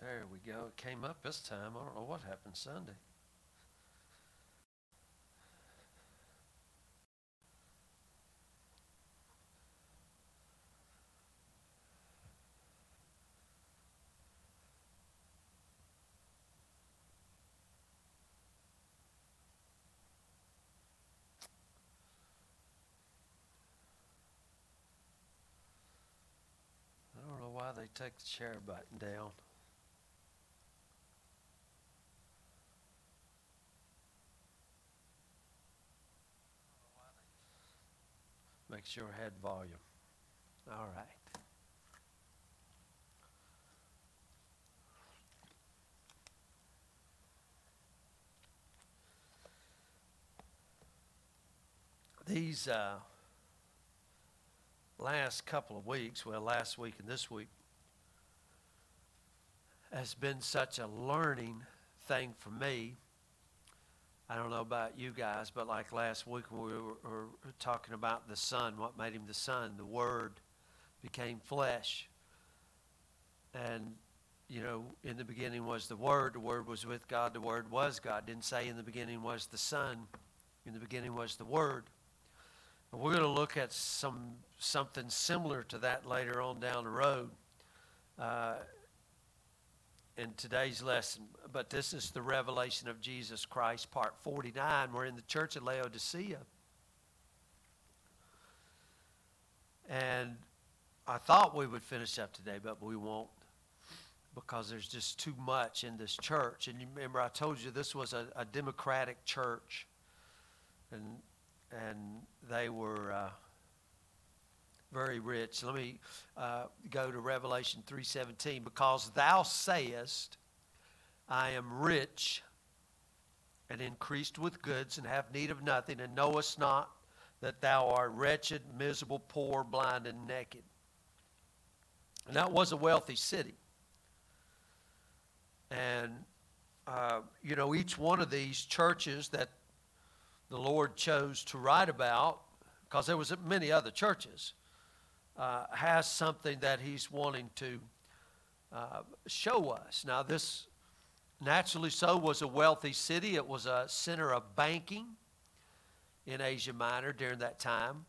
There we go. It came up this time. I don't know what happened Sunday. I don't know why they take the share button down. Make sure I had volume. All right. These last couple of weeks, well, last week and this week, has been such a learning thing for me. I don't know about you guys, but like last week when we were talking about the Son, what made him the Son, the Word became flesh. And, you know, in the beginning was the Word was with God, the Word was God. Didn't say in the beginning was the Son, in the beginning was the Word. And we're going to look at something similar to that later on down the road in today's lesson. But this is the revelation of Jesus Christ, part 49. We're in the church of Laodicea. And I thought we would finish up today, but we won't, because there's just too much in this church. And you remember I told you this was a democratic church. And they were very rich. Let me go to Revelation 3:17. Because thou sayest, I am rich and increased with goods and have need of nothing, and knowest not that thou art wretched, miserable, poor, blind, and naked. And that was a wealthy city. And, you know, each one of these churches that the Lord chose to write about, because there was many other churches, has something that he's wanting to show us. Now, this naturally so was a wealthy city. It was a center of banking in Asia Minor during that time.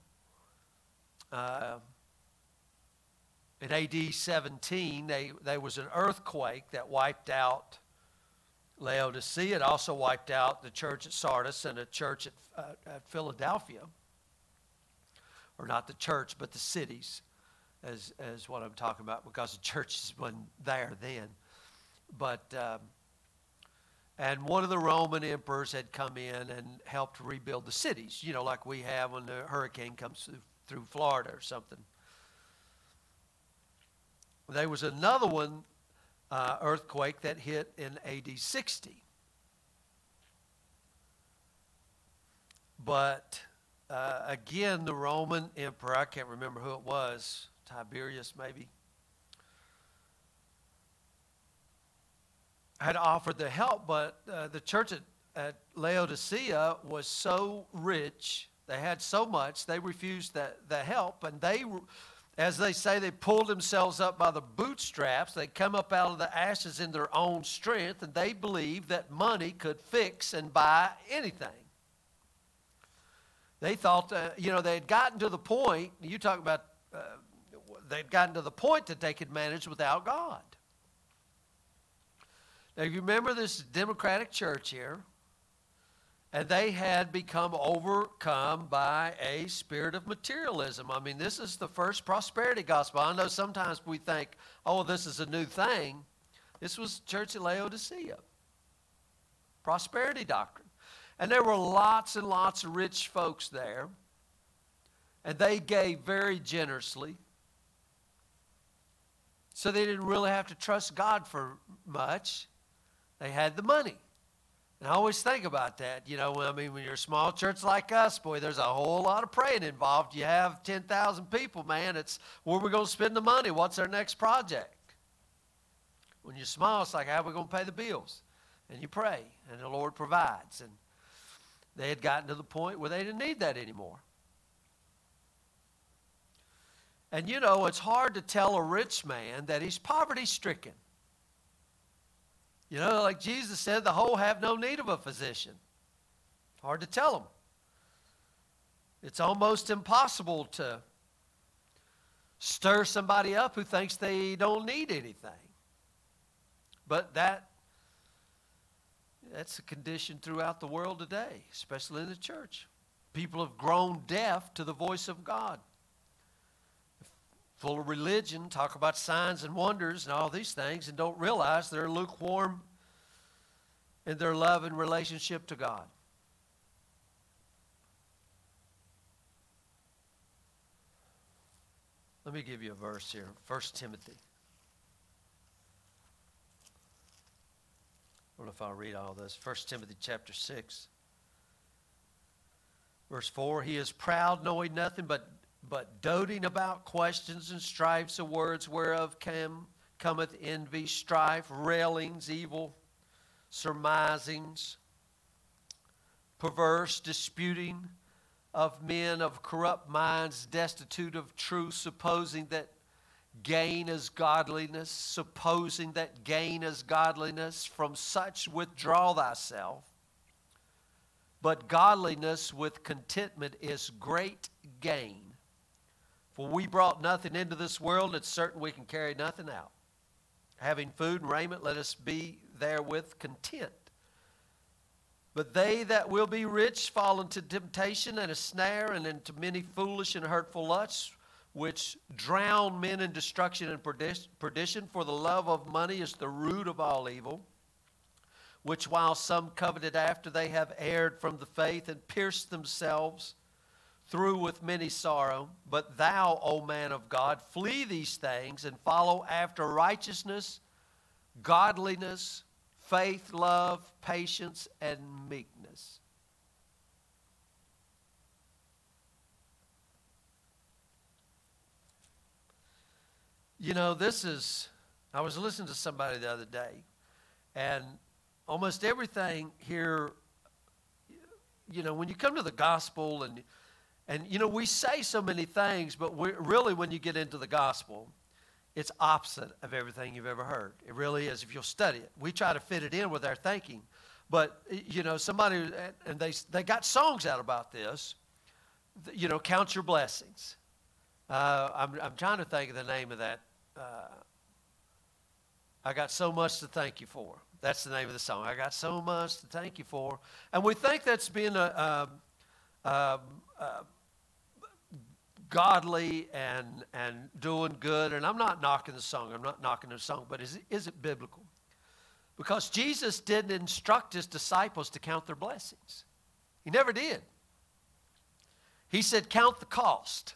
In AD 17, there was an earthquake that wiped out Laodicea. It also wiped out the church at Sardis and a church at Philadelphia. Or not the church, but the cities, as what I'm talking about, because the church wasn't there then. But and one of the Roman emperors had come in and helped rebuild the cities, you know, like we have when the hurricane comes through Florida or something. There was another one, earthquake that hit in AD 60. But again, the Roman emperor, I can't remember who it was, Tiberius maybe, had offered the help, but the church at Laodicea was so rich, they had so much, they refused the help, and they, as they say, they pulled themselves up by the bootstraps. They come up out of the ashes in their own strength, and they believed that money could fix and buy anything. They thought, you know, they had gotten to the point, you talk about, they'd gotten to the point that they could manage without God. Now, you remember this democratic church here, and they had become overcome by a spirit of materialism. I mean, this is the first prosperity gospel. I know sometimes we think, oh, this is a new thing. This was Church of Laodicea. Prosperity doctrine. And there were lots and lots of rich folks there. And they gave very generously. So they didn't really have to trust God for much. They had the money. And I always think about that. You know, I mean, when you're a small church like us, boy, there's a whole lot of praying involved. You have 10,000 people, man. It's where we're going to spend the money. What's our next project? When you're small, it's like, how are we going to pay the bills? And you pray, and the Lord provides. And they had gotten to the point where they didn't need that anymore. And, you know, it's hard to tell a rich man that he's poverty-stricken. You know, like Jesus said, the whole have no need of a physician. Hard to tell them. It's almost impossible to stir somebody up who thinks they don't need anything. But that's a condition throughout the world today, especially in the church. People have grown deaf to the voice of God. Full of religion, talk about signs and wonders and all these things, and don't realize they're lukewarm in their love and relationship to God. Let me give you a verse here, 1 Timothy. I don't know if I'll read all this. 1 Timothy chapter 6. Verse 4, he is proud, knowing nothing, but doting about questions and strifes of words, whereof cometh envy, strife, railings, evil surmisings, perverse disputing of men of corrupt minds, destitute of truth, supposing that gain is godliness, from such withdraw thyself. But godliness with contentment is great gain. For we brought nothing into this world, and it's certain we can carry nothing out. Having food and raiment, let us be therewith content. But they that will be rich fall into temptation and a snare, and into many foolish and hurtful lusts, which drown men in destruction and perdition. For the love of money is the root of all evil, which while some coveted after, they have erred from the faith and pierced themselves through with many sorrow. But thou, O man of God, flee these things and follow after righteousness, godliness, faith, love, patience, and meekness. You know, I was listening to somebody the other day, and almost everything here, you know, when you come to the gospel, and you know, we say so many things, but really when you get into the gospel, it's opposite of everything you've ever heard. It really is, if you'll study it. We try to fit it in with our thinking. But, you know, somebody, and they got songs out about this, you know, count your blessings. I'm trying to think of the name of that. I got so much to thank you for. That's the name of the song. I got so much to thank you for. And we think that's being godly and doing good. And I'm not knocking the song. I'm not knocking the song. But is it biblical? Because Jesus didn't instruct his disciples to count their blessings. He never did. He said, count the cost.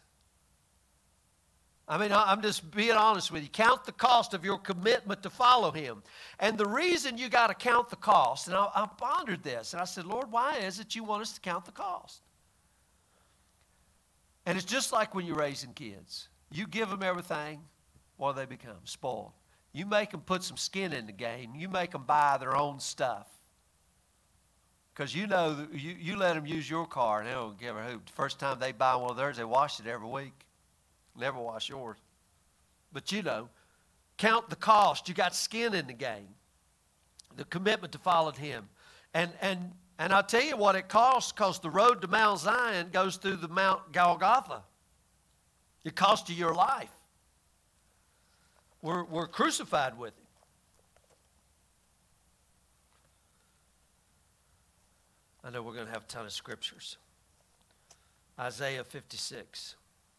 I mean, I'm just being honest with you. Count the cost of your commitment to follow him. And the reason you got to count the cost, and I pondered this, and I said, Lord, why is it you want us to count the cost? And it's just like when you're raising kids. You give them everything, what do they become? Spoiled. You make them put some skin in the game. You make them buy their own stuff. Because you know, you let them use your car, and they don't give a hoot. The first time they buy one of theirs, they wash it every week. Never wash yours. But you know, count the cost. You got skin in the game. The commitment to follow him. And I'll tell you what it costs, because the road to Mount Zion goes through the Mount Golgotha. It cost you your life. We're crucified with him. I know we're going to have a ton of scriptures. Isaiah 56.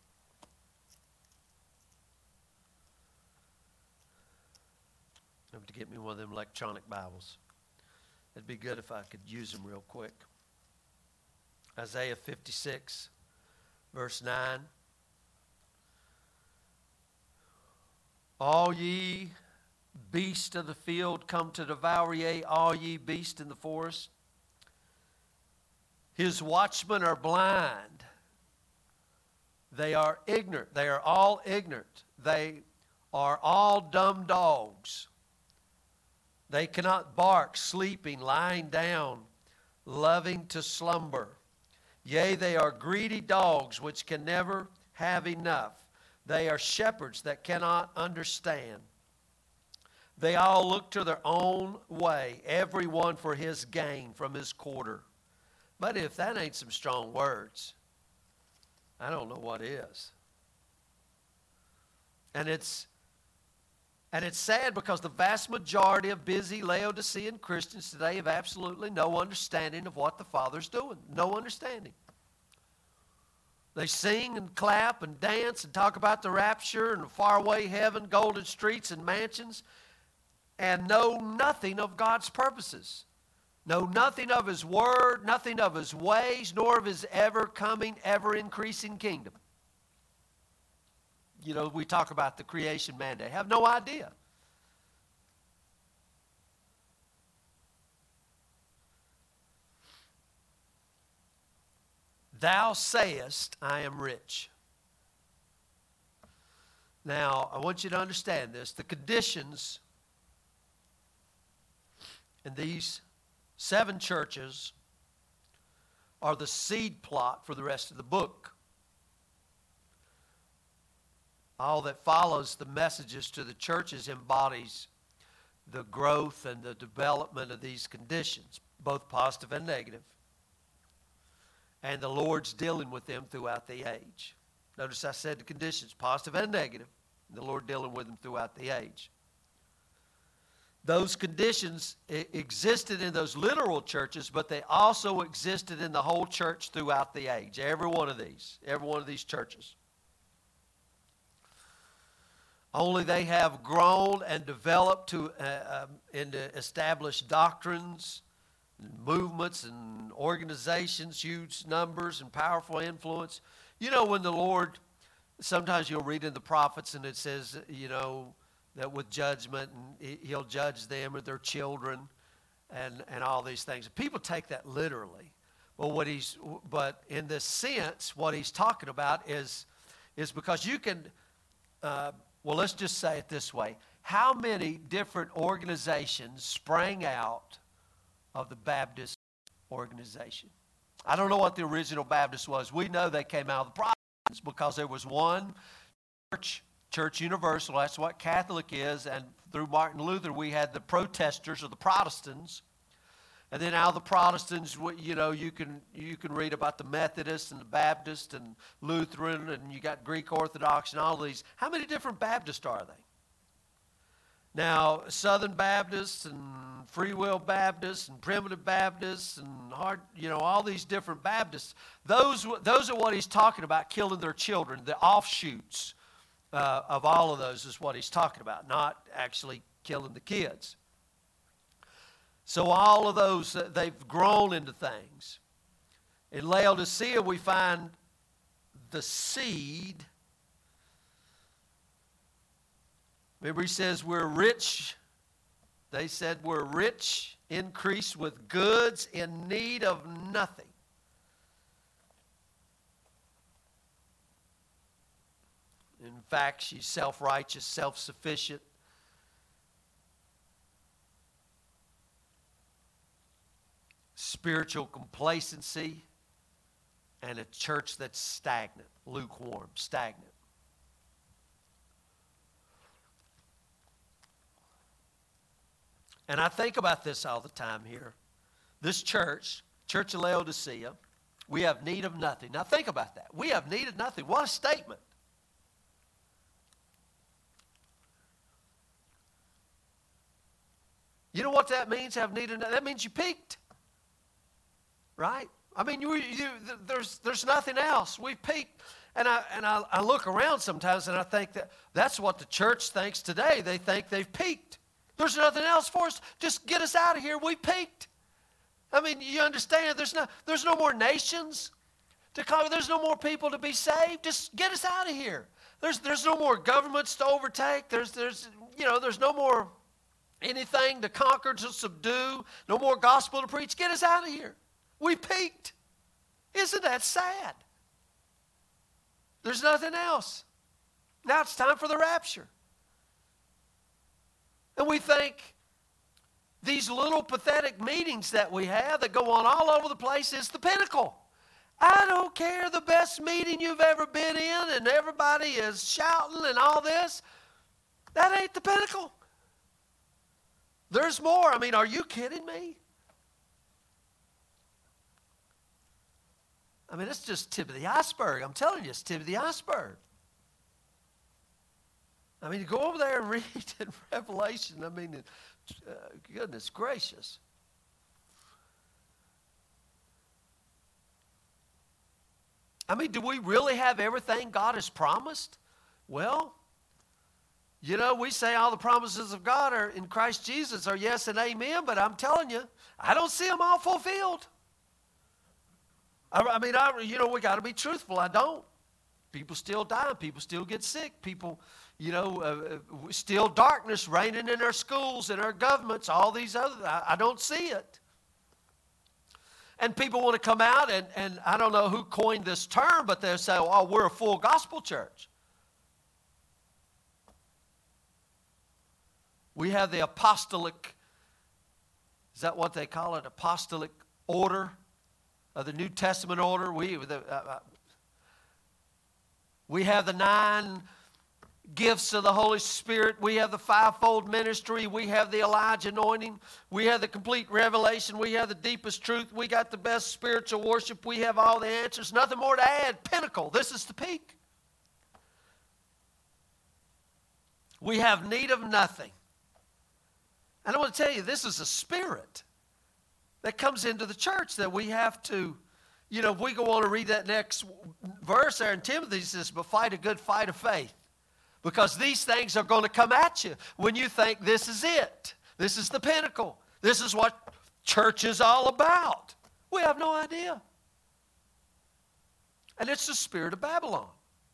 To get me one of them electronic Bibles. It'd be good if I could use them real quick. Isaiah 56, verse 9. All ye beasts of the field come to devour, yea, all ye beasts in the forest. His watchmen are blind. They are ignorant. They are all ignorant. They are all dumb dogs. They cannot bark, sleeping, lying down, loving to slumber. Yea, they are greedy dogs which can never have enough. They are shepherds that cannot understand. They all look to their own way, everyone for his gain from his quarter. But if that ain't some strong words, I don't know what is. And it's sad because the vast majority of busy Laodicean Christians today have absolutely no understanding of what the Father's doing. No understanding. They sing and clap and dance and talk about the rapture and a faraway heaven, golden streets and mansions, and know nothing of God's purposes. Know nothing of his word, nothing of his ways, nor of his ever-coming, ever-increasing kingdom. You know, we talk about the creation mandate. Have no idea. Thou sayest, I am rich. Now, I want you to understand this. The conditions in these 7 churches are the seed plot for the rest of the book. All that follows the messages to the churches embodies the growth and the development of these conditions, both positive and negative. And the Lord's dealing with them throughout the age. Notice I said the conditions, positive and negative. The Lord dealing with them throughout the age. Those conditions existed in those literal churches, but they also existed in the whole church throughout the age. Every one of these churches. Only they have grown and developed into established doctrines, movements and organizations, huge numbers and powerful influence. You know, when the Lord, sometimes you'll read in the prophets and it says, you know, that with judgment and he'll judge them or their children and all these things. People take that literally. But in this sense, what he's talking about is because you can, well, let's just say it this way. How many different organizations sprang out of the Baptist organization? I don't know what the original Baptist was. We know they came out of the Protestants because there was one church universal. That's what Catholic is. And through Martin Luther, we had the protesters or the Protestants. And then out of the Protestants, you know, you can read about the Methodists and the Baptist and Lutheran, and you got Greek Orthodox and all these. How many different Baptists are they? Now, Southern Baptists and Free Will Baptists and Primitive Baptists and all these different Baptists, those are what he's talking about, killing their children. The offshoots of all of those is what he's talking about, not actually killing the kids. So all of those, they've grown into things. In Laodicea, we find the seed. Remember, he says we're rich. They said we're rich, increased with goods, in need of nothing. In fact, she's self-righteous, self-sufficient. Spiritual complacency, and a church that's stagnant, lukewarm, stagnant. And I think about this all the time here. This church, Church of Laodicea, we have need of nothing. Now think about that. We have need of nothing. What a statement. You know what that means, have need of nothing? That means you peaked. Right? I mean, there's nothing else. We peaked. And I look around sometimes and I think that's what the church thinks today. They think they've peaked. There's nothing else for us. Just get us out of here. We peaked. I mean, you understand, there's no more nations to conquer. There's no more people to be saved. Just get us out of here. There's no more governments to overtake. There's no more anything to conquer, to subdue. No more gospel to preach. Get us out of here. We peaked. Isn't that sad? There's nothing else. Now it's time for the rapture. And we think these little pathetic meetings that we have that go on all over the place is the pinnacle. I don't care the best meeting you've ever been in and everybody is shouting and all this. That ain't the pinnacle. There's more. I mean, are you kidding me? I mean, it's just tip of the iceberg. I'm telling you, it's tip of the iceberg. I mean, you go over there and read in Revelation. I mean, goodness gracious. I mean, do we really have everything God has promised? Well, you know, we say all the promises of God are in Christ Jesus are yes and amen, but I'm telling you, I don't see them all fulfilled. I mean, we got to be truthful. I don't. People still die. People still get sick. People, still darkness reigning in our schools, in our governments, all these other, I don't see it. And people want to come out, and I don't know who coined this term, but they'll say, oh, we're a full gospel church. We have the apostolic, is that what they call it, apostolic order of the New Testament order? We have the 9 gifts of the Holy Spirit. We have the fivefold ministry. We have the Elijah anointing. We have the complete revelation. We have the deepest truth. We got the best spiritual worship. We have all the answers. Nothing more to add. Pinnacle. This is the peak. We have need of nothing. And I want to tell you, this is a spirit that comes into the church that we have to, if we go on to read that next verse there in Timothy, it says, but fight a good fight of faith. Because these things are going to come at you when you think this is it. This is the pinnacle. This is what church is all about. We have no idea. And it's the spirit of Babylon.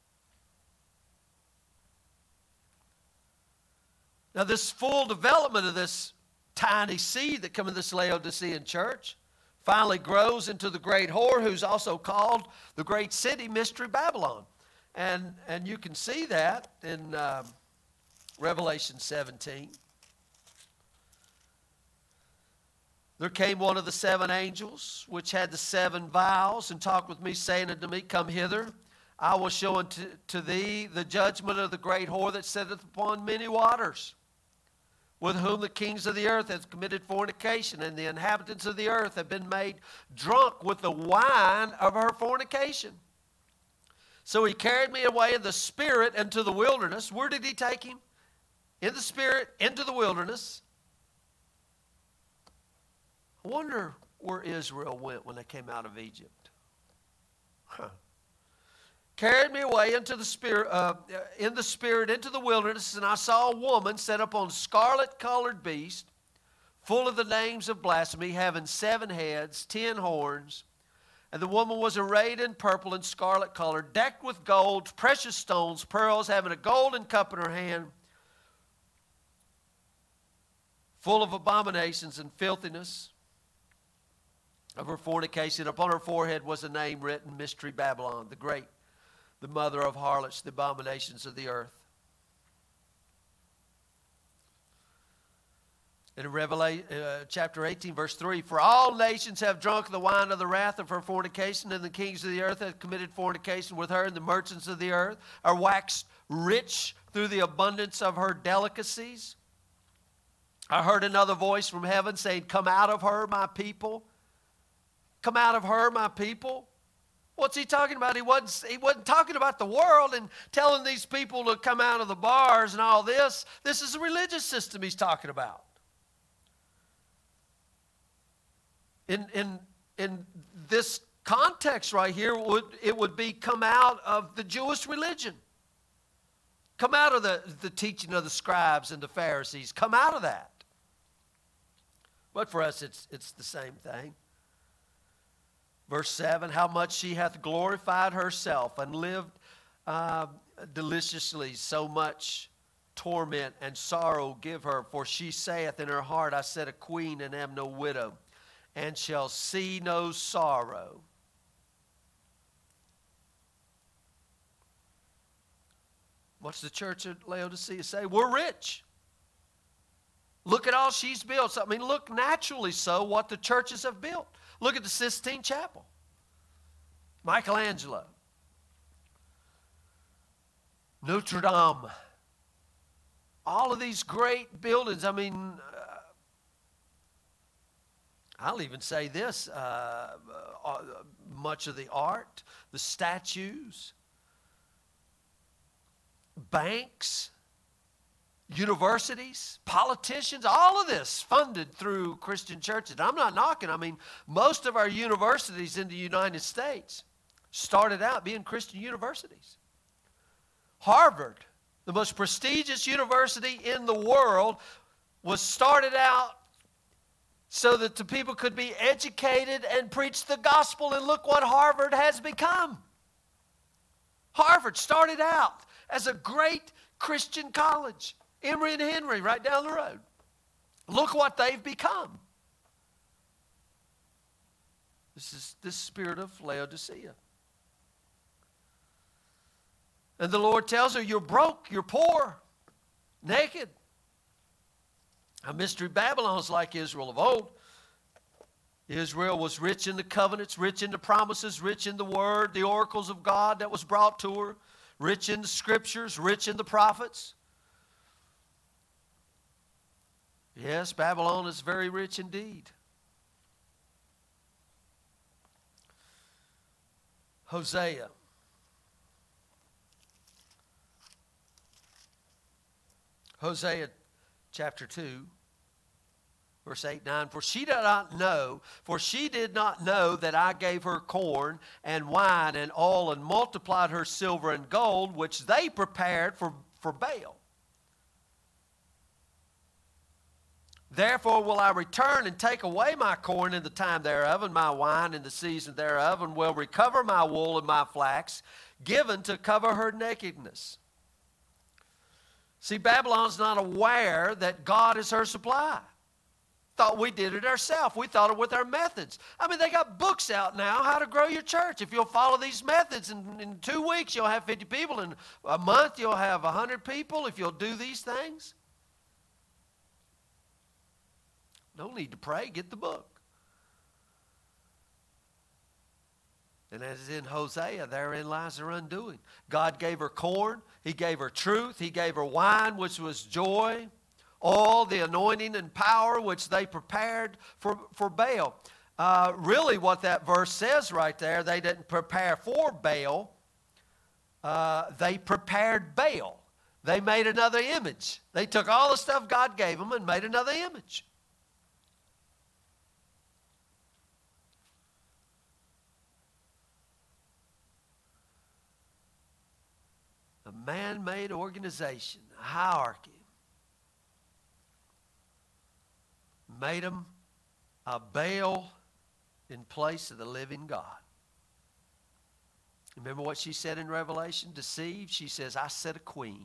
Now, this full development of this tiny seed that comes in this Laodicean church finally grows into the great whore, who's also called the great city, Mystery Babylon. And you can see that in Revelation 17. There came one of the 7 angels, which had the 7 vials, and talked with me, saying unto me, come hither. I will show unto thee the judgment of the great whore that sitteth upon many waters, with whom the kings of the earth have committed fornication, and the inhabitants of the earth have been made drunk with the wine of her fornication. So he carried me away in the spirit into the wilderness. Where did he take him? In the spirit, into the wilderness. I wonder where Israel went when they came out of Egypt. Carried me away into the spirit, in the spirit into the wilderness, and I saw a woman set up on a scarlet-colored beast, full of the names of blasphemy, having 7 heads, 10 horns. And the woman was arrayed in purple and scarlet color, decked with gold, precious stones, pearls, having a golden cup in her hand, full of abominations and filthiness of her fornication. Upon her forehead was a name written, Mystery Babylon, the Great, the mother of harlots, the abominations of the earth. In Revelation chapter 18, verse 3, for all nations have drunk the wine of the wrath of her fornication, and the kings of the earth have committed fornication with her, and the merchants of the earth are waxed rich through the abundance of her delicacies. I heard another voice from heaven saying, come out of her, my people. Come out of her, my people. What's he talking about? He wasn't talking about the world and telling these people to come out of the bars and all this. This is a religious system he's talking about. In this context right here, it would be come out of the Jewish religion. Come out of the teaching of the scribes and the Pharisees. Come out of that. But for us, it's the same thing. Verse 7, how much she hath glorified herself and lived deliciously, so much torment and sorrow give her. For she saith in her heart, I said a queen and am no widow, and shall see no sorrow. What's the church at Laodicea say? We're rich. Look at all she's built. I mean, look naturally so what the churches have built. Look at the Sistine Chapel. Michelangelo. Notre Dame. All of these great buildings. I mean, I'll even say this, much of the art, the statues, banks, universities, politicians, all of this funded through Christian churches. I'm not knocking. I mean, most of our universities in the United States started out being Christian universities. Harvard, the most prestigious university in the world, was started out so that the people could be educated and preach the gospel, and look what Harvard has become. Harvard started out as a great Christian college. Emory and Henry right down the road. Look what they've become. This is the spirit of Laodicea. And the Lord tells her, you're broke, you're poor, naked. A mystery Babylon is like Israel of old. Israel was rich in the covenants, rich in the promises, rich in the word, the oracles of God that was brought to her, rich in the scriptures, rich in the prophets. Yes, Babylon is very rich indeed. Hosea. Hosea chapter 2, verse 8, 9. For she did not know that I gave her corn and wine and oil and multiplied her silver and gold, which they prepared for Baal. Therefore will I return and take away my corn in the time thereof, and my wine in the season thereof, and will recover my wool and my flax, given to cover her nakedness. See, Babylon's not aware that God is her supply. Thought we did it ourselves. We thought it with our methods. I mean, they got books out now, how to grow your church. If you'll follow these methods, in 2 weeks you'll have 50 people. In a month you'll have 100 people if you'll do these things. No need to pray. Get the book. And as in Hosea, therein lies her undoing. God gave her corn. He gave her truth. He gave her wine, which was joy. All the anointing and power which they prepared for Baal. Really what that verse says right there, they didn't prepare for Baal. They prepared Baal. They made another image. They took all the stuff God gave them and made another image. A man-made organization, a hierarchy, made them a Baal in place of the living God. Remember what she said in Revelation? Deceived. She says, I said a queen.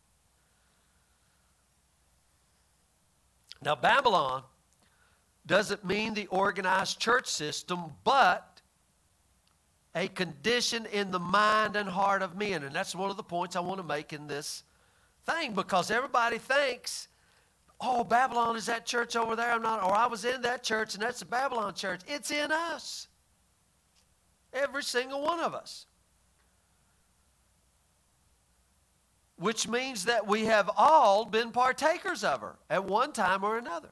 Now, Babylon doesn't mean the organized church system, but a condition in the mind and heart of men. And that's one of the points I want to make in this thing, because everybody thinks, oh, Babylon is that church over there. Or I was in that church and that's the Babylon church. It's in us. Every single one of us. Which means that we have all been partakers of her at one time or another.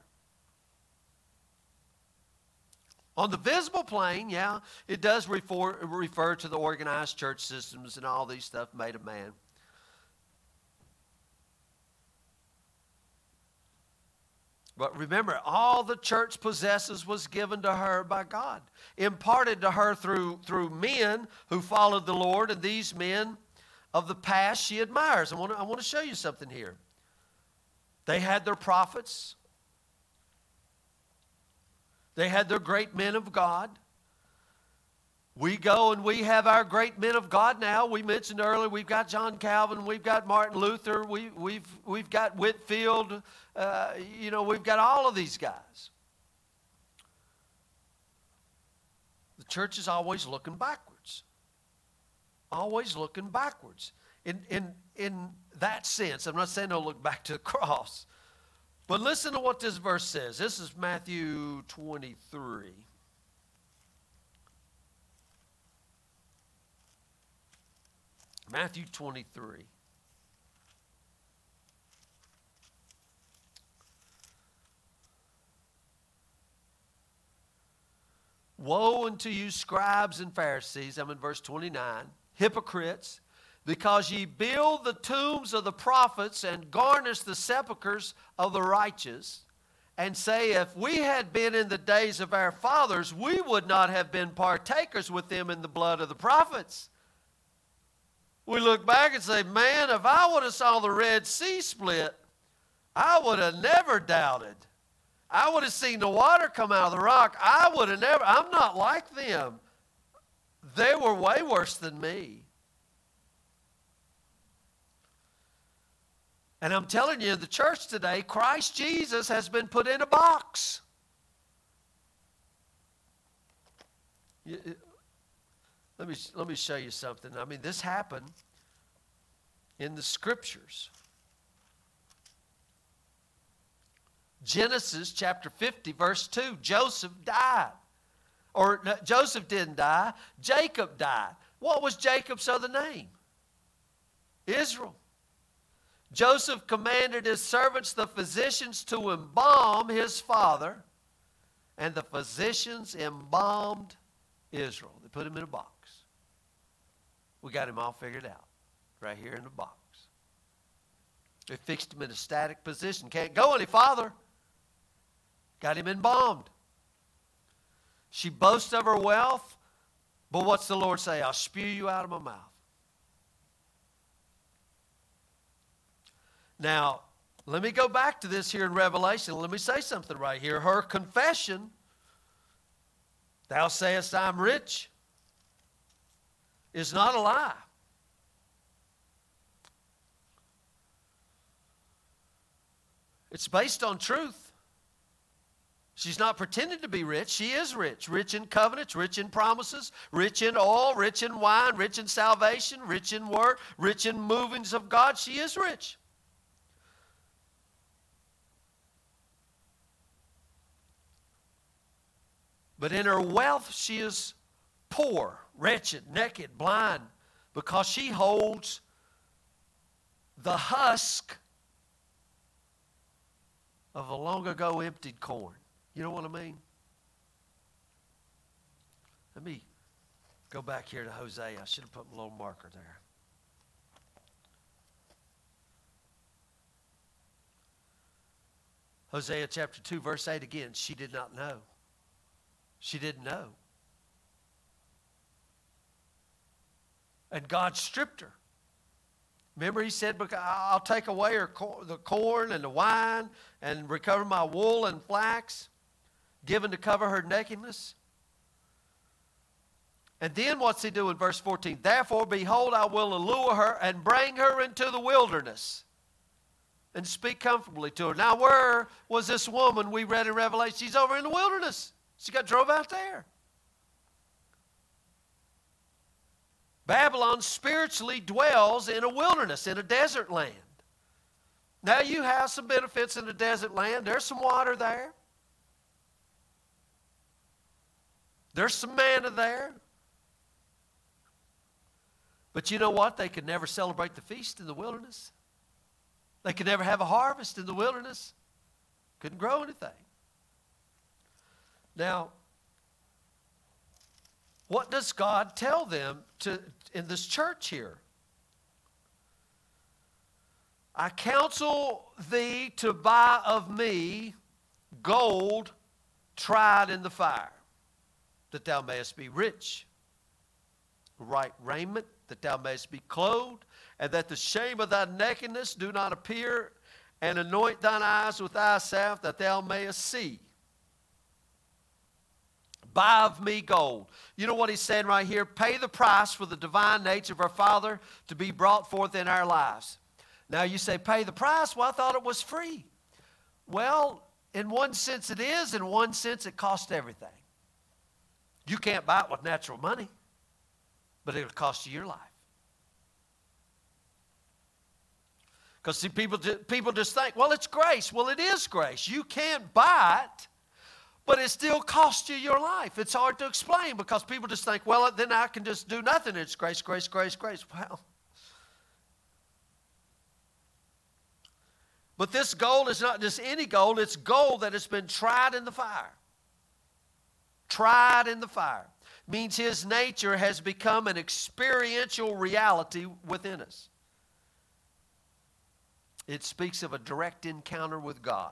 On the visible plane, yeah, it does refer to the organized church systems and all these stuff made of man. But remember, all the church possesses was given to her by God, imparted to her through men who followed the Lord, and these men of the past she admires. I want to show you something here. They had their prophets. They had their great men of God. We go and we have our great men of God now. We mentioned earlier we've got John Calvin, we've got Martin Luther, we've got Whitefield, we've got all of these guys. The church is always looking backwards. Always looking backwards. In that sense, I'm not saying don't look back to the cross. But listen to what this verse says. This is Matthew 23. Matthew 23. Woe unto you, scribes and Pharisees, I'm in verse 29, hypocrites, because ye build the tombs of the prophets and garnish the sepulchres of the righteous, and say, if we had been in the days of our fathers, we would not have been partakers with them in the blood of the prophets. We look back and say, man, if I would have saw the Red Sea split, I would have never doubted. I would have seen the water come out of the rock. I would have never, I'm not like them. They were way worse than me. And I'm telling you, the church today, Christ Jesus has been put in a box. Let me show you something. I mean, this happened in the Scriptures. Genesis chapter 50, verse 2, Joseph died. Or no, Joseph didn't die, Jacob died. What was Jacob's other name? Israel. Joseph commanded his servants, the physicians, to embalm his father, and the physicians embalmed Israel. They put him in a box. We got him all figured out, right here in the box. They fixed him in a static position. Can't go any farther. Got him embalmed. She boasts of her wealth, but what's the Lord say? I'll spew you out of my mouth. Now, let me go back to this here in Revelation. Let me say something right here. Her confession, thou sayest I'm rich, is not a lie. It's based on truth. She's not pretending to be rich. She is rich. Rich in covenants, rich in promises, rich in oil, rich in wine, rich in salvation, rich in word, rich in movings of God. She is rich. But in her wealth, she is poor, wretched, naked, blind, because she holds the husk of a long ago emptied corn. You know what I mean? Let me go back here to Hosea. I should have put a little marker there. Hosea chapter 2, verse 8 again. She did not know. She didn't know. And God stripped her. Remember, he said, I'll take away the corn and the wine and recover my wool and flax, given to cover her nakedness. And then what's he do in verse 14? Therefore, behold, I will allure her and bring her into the wilderness and speak comfortably to her. Now, where was this woman we read in Revelation? She's over in the wilderness. She got drove out there. Babylon spiritually dwells in a wilderness, in a desert land. Now you have some benefits in the desert land. There's some water there. There's some manna there. But you know what? They could never celebrate the feast in the wilderness. They could never have a harvest in the wilderness. Couldn't grow anything. Now, what does God tell them in this church here? I counsel thee to buy of me gold tried in the fire, that thou mayest be rich, right raiment, that thou mayest be clothed, and that the shame of thy nakedness do not appear, and anoint thine eyes with eye salve, that thou mayest see. Buy of me gold. You know what he's saying right here? Pay the price for the divine nature of our Father to be brought forth in our lives. Now you say, pay the price? Well, I thought it was free. Well, in one sense it is. In one sense it costs everything. You can't buy it with natural money, but it'll cost you your life. Because see, people just think, well, it's grace. Well, it is grace. You can't buy it, but it still costs you your life. It's hard to explain because people just think, well, then I can just do nothing. It's grace, grace, grace, grace. Well, but this gold is not just any gold. It's gold that has been tried in the fire. tried in the fire, means his nature has become an experiential reality within us. It speaks of a direct encounter with God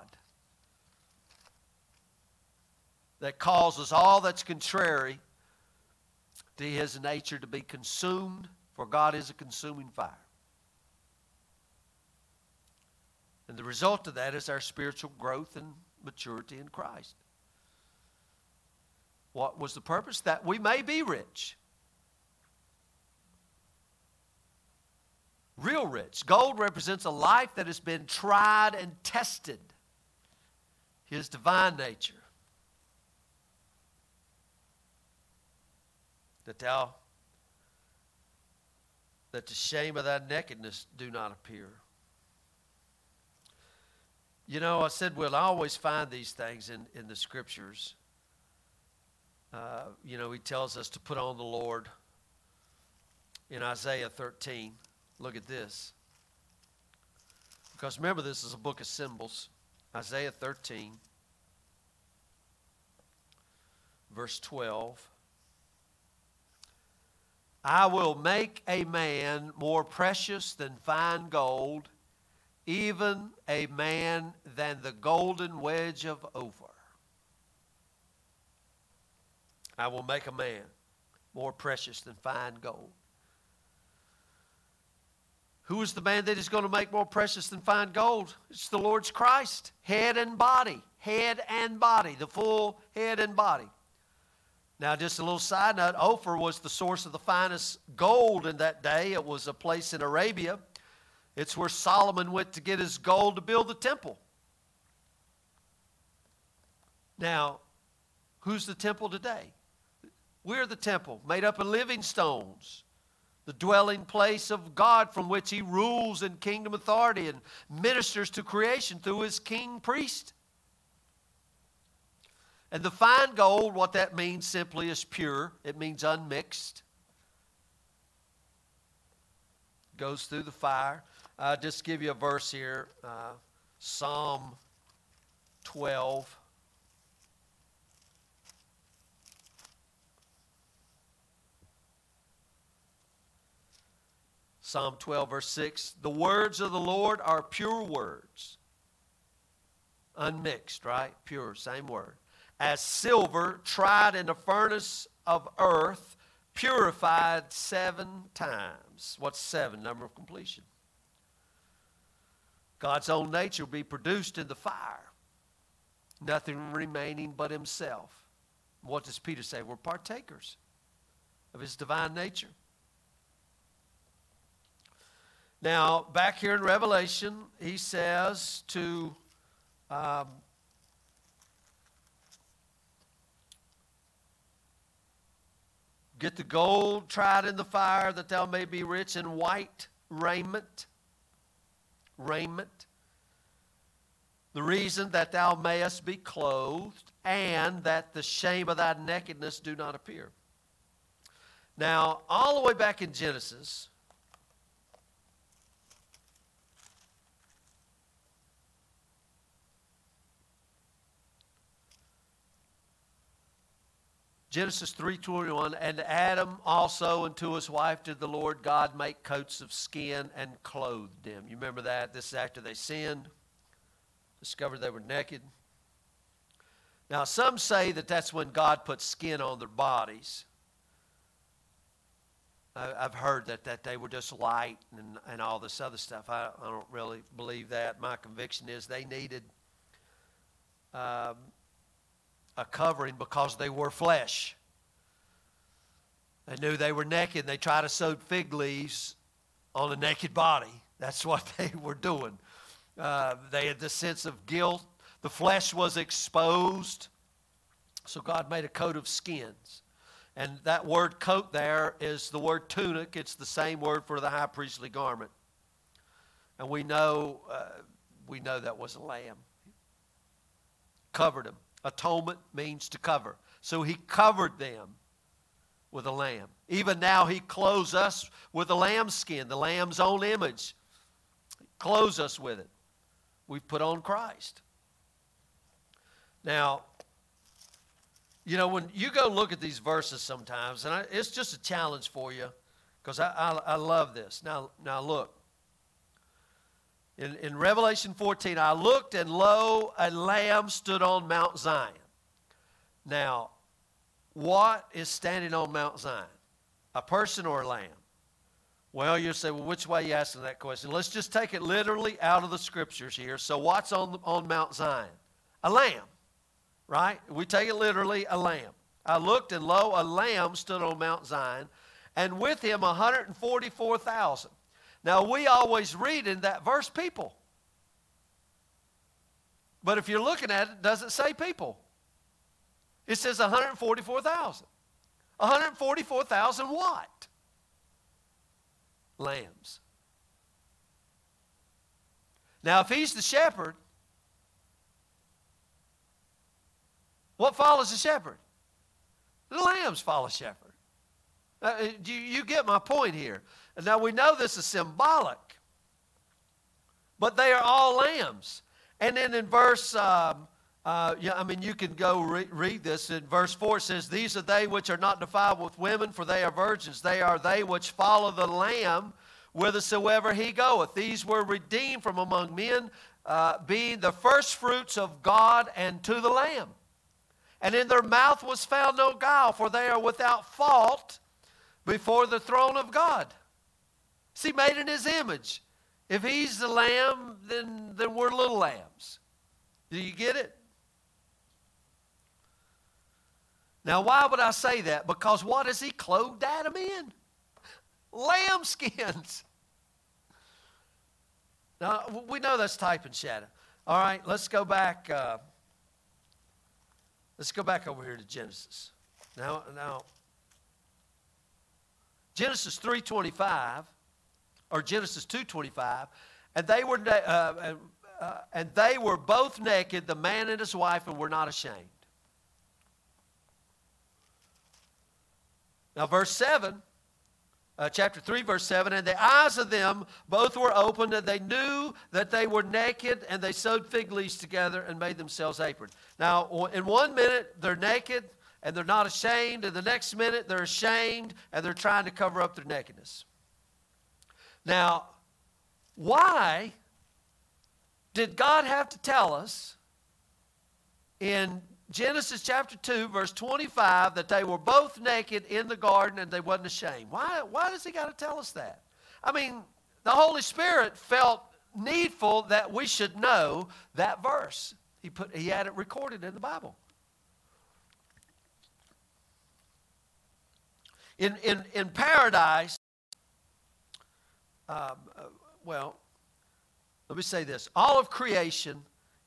that causes all that's contrary to his nature to be consumed, for God is a consuming fire. And the result of that is our spiritual growth and maturity in Christ. What was the purpose? That we may be rich. Real rich. Gold represents a life that has been tried and tested. His divine nature. That the shame of thy nakedness do not appear. You know, I said we'll always find these things in the Scriptures. You know, he tells us to put on the Lord in Isaiah 13. Look at this. Because remember, this is a book of symbols. Isaiah 13, verse 12. I will make a man more precious than fine gold, even a man than the golden wedge of Ophir. I will make a man more precious than fine gold. Who is the man that is going to make more precious than fine gold? It's the Lord's Christ. Head and body. Head and body. The full head and body. Now, just a little side note, Ophir was the source of the finest gold in that day. It was a place in Arabia. It's where Solomon went to get his gold to build the temple. Now, who's the temple today? We're the temple, made up of living stones, the dwelling place of God from which he rules in kingdom authority and ministers to creation through his king priest. And the fine gold, what that means simply is pure. It means unmixed. Goes through the fire. Just give you a verse here. Psalm 12. Psalm 12, verse 6. The words of the Lord are pure words. Unmixed, right? Pure, same word. As silver tried in a furnace of earth, purified 7 times. What's 7? Number of completion. God's own nature will be produced in the fire. Nothing remaining but himself. What does Peter say? We're partakers of his divine nature. Now, back here in Revelation, he says to get the gold tried in the fire, that thou may be rich in white raiment. Raiment. The reason that thou mayest be clothed, and that the shame of thy nakedness do not appear. Now, all the way back in Genesis, Genesis 3:21, and Adam also and to his wife did the Lord God make coats of skin and clothed them. You remember that? This is after they sinned, discovered they were naked. Now, some say that that's when God put skin on their bodies. I've heard that they were just light and all this other stuff. I don't really believe that. My conviction is they needed a covering because they were flesh. They knew they were naked. They tried to sew fig leaves on a naked body. That's what they were doing. They had the sense of guilt. The flesh was exposed. So God made a coat of skins. And that word coat there is the word tunic. It's the same word for the high priestly garment. And we know that was a lamb. Covered them. Atonement means to cover. So he covered them with a lamb. Even now he clothes us with a lamb's skin, the lamb's own image. He clothes us with it. We've put on Christ. Now, You know, when you go look at these verses sometimes, and it's just a challenge for you, because I love this. Now look. In Revelation 14, I looked, and lo, a lamb stood on Mount Zion. Now, what is standing on Mount Zion? A person or a lamb? Well, you'll say, well, which way are you asking that question? Let's just take it literally out of the scriptures here. So what's on Mount Zion? A lamb, right? We take it literally, a lamb. I looked, and lo, a lamb stood on Mount Zion, and with him 144,000. Now, we always read in that verse people. But if you're looking at it, it doesn't say people. It says 144,000. 144,000 what? Lambs. Now, if he's the shepherd, what follows the shepherd? The lambs follow shepherd. You get my point here. Now, we know this is symbolic, but they are all lambs. And then in verse, you can go read this. In verse 4, it says, these are they which are not defiled with women, for they are virgins. They are they which follow the Lamb whithersoever he goeth. These were redeemed from among men, being the firstfruits of God and to the Lamb. And in their mouth was found no guile, for they are without fault before the throne of God. See, made in his image. If he's the lamb, then we're little lambs. Do you get it? Now, why would I say that? Because what has he clothed Adam in? Lamb skins. Now, we know that's type and shadow. All right, let's go back. Let's go back over here to Genesis. Now, Genesis 3:25. Or Genesis 2:25, and they were both naked, the man and his wife, and were not ashamed. Now, verse 7, chapter 3, verse 7, and the eyes of them both were opened, and they knew that they were naked, and they sewed fig leaves together and made themselves aprons. Now, in 1 minute, they're naked, and they're not ashamed, and the next minute, they're ashamed, and they're trying to cover up their nakedness. Now, why did God have to tell us in Genesis chapter 2, verse 25, that they were both naked in the garden and they wasn't ashamed? Why does he got to tell us that? I mean, the Holy Spirit felt needful that we should know that verse. He had it recorded in the Bible. In paradise, let me say this. In all of creation,